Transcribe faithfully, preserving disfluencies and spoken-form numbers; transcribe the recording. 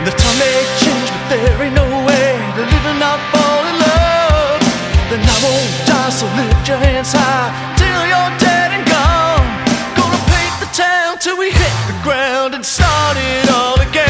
The time may change, but there ain't no way to live and not fall in love. Then I won't die, so lift your hands high till you're dead and gone. Gonna paint the town till we hit the ground and start it all again.